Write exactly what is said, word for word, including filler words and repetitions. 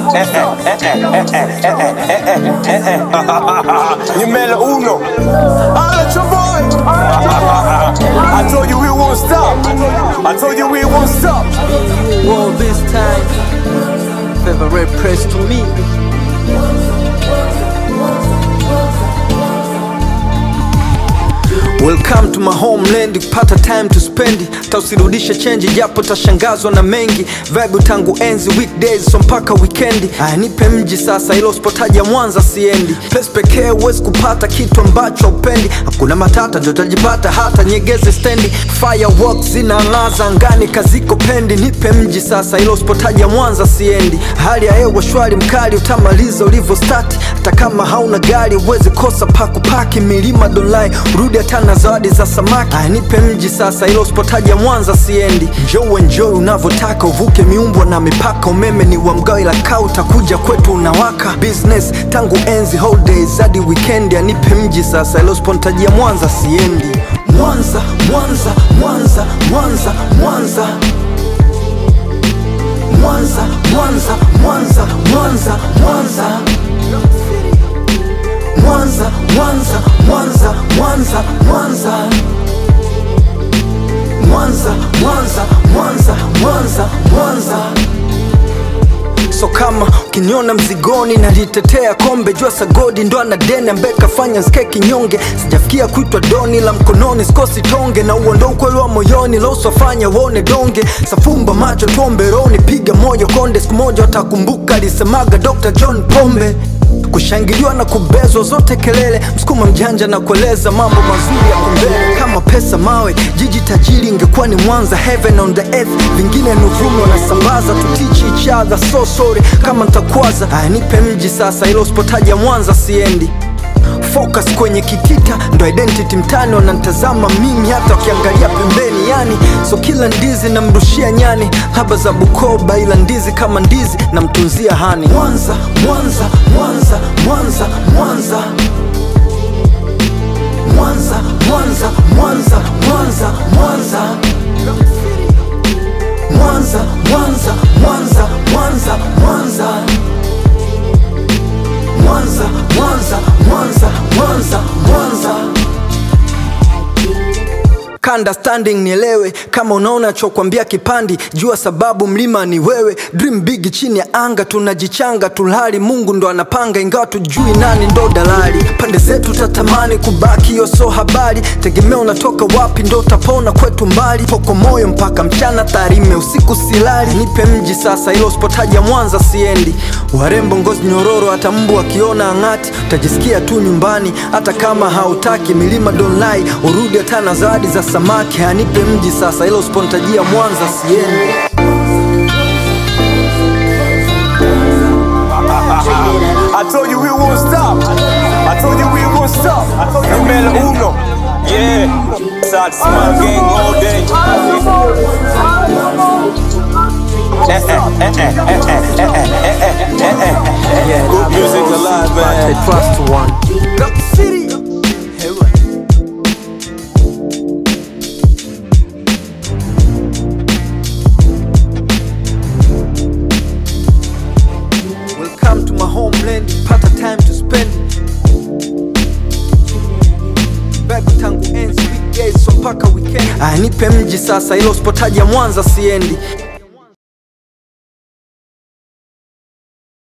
Numero uno. I'll let your boy. I told you we won't stop. I told you we won't stop. All this time, favorite press to me. Welcome to my homeland, kupata time to spend. Tausirudisha change japo tashangazwa na mengi. Vibe tangu enzi weekdays so mpaka weekendi. Ah, nipe mji sasa ilo spotaja Mwanza siendi. Place pekee uwezi kupata kitu ambacho upendi. Hakuna matata ndio utajipata hata Nyegezi stendi. Fireworks zinang'aza angani kaziko pendi. Nipe mji sasa ilo spotaja Mwanza siendi. Hali ya hewa shwari mkali utamaliza ulivyo start. Hata kama hauna gari uwezi kosa paku paki. Milima dolai urudi hata na zawadi za samaki. Ah, nipe mji sasa ilo spotaja Mwanza siendi. Njoo enjoy unavotaka uvuke miumbwa na mipaka. Umeme ni wa mgao ila kaa utakuja kwetu unawaka. Business tangu enzi holidays hadi weekend. Ah, nipe mji sasa ilo spotaja Mwanza siendi. Mwanza, Mwanza, Mwanza, Mwanza, Mwanza. Mwanza, Mwanza, Mwanza, Mwanza, Mwanza. Mwanza, Mwanza, Mwanza, Mwanza, Mwanza. Mwanza, Mwanza, Mwanza, Mwanza, Mwanza. So kama ukiniona mzigoni nalitetea kombe, jua sagodi ndo ana deni ambaye kafanya skeki nyonge. Sijafikia kuitwa doni la mkononi sikosi tonge. Na uondo ukweli wa moyoni la uswafanya wone donge. Safumba macho tuombe roni piga moyo konde. Siku moja watakumbuka alisemaga Doctor John Pombe. Kushangiliwa na kubezwa zote kelele. Msukuma mjanja na kueleza mambo mazuri ya kumbele. Kama pesa mawe, jiji tajiri ingekuwa ni Mwanza. Heaven on the earth, vingine nuvume wanasambaza. To teach each other, so sorry kama ntakwaza. Ah, nipe mji sasa ilo spotaja Mwanza siendi. Focus kwenye kitita ndo identity mtani. Wanantazama mimi hata wakiangalia pembeni yani. So kila ndizi na mrushia nyani. Haba za Bukoba ila ndizi kama ndizi na mtunzia hani. Mwanza, Mwanza, Mwanza, Mwanza, Mwanza. Mwanza, Mwanza, Mwanza, Mwanza, Mwanza. Mwanza, Mwanza, Mwanza, Mwanza, Mwanza. Mwanza, Mwanza, Mwanza, Mwanza, Mwanza. Understanding nielewe. Kama unaona chokwambia kipandi, jua sababu mlima ni wewe. Dream big chini ya anga tunajichanga tulhali. Mungu ndo anapanga ingawa tujui nani ndo dalali. Pande zetu tatamani kubaki yo so habari. Tegemea unatoka wapi ndo utapona kwetu mbali. Poko moyo mpaka mchana Tarime usiku silali. Nipe mji sasa ilo spotaja Mwanza siendi. Warembo ngozi nyororo hata mbu akiona angati. Utajisikia tu nyumbani hata kama hautaki. Milima don't lie urudi hata na zawadi za samaki. Anipe mji sasa ilo spontajia Mwanza siendi. I told you we won't stop. I told you we won't stop. Numero uno. Yeah. Sad smile gang all day. Good music alive, man. I trust one. Rock City. Welcome to my homeland, pata time to spend. Vibe tangu enzi weekdays so mpaka weekend. Ah, nipe mji sasa ilo spotaja Mwanza siendi.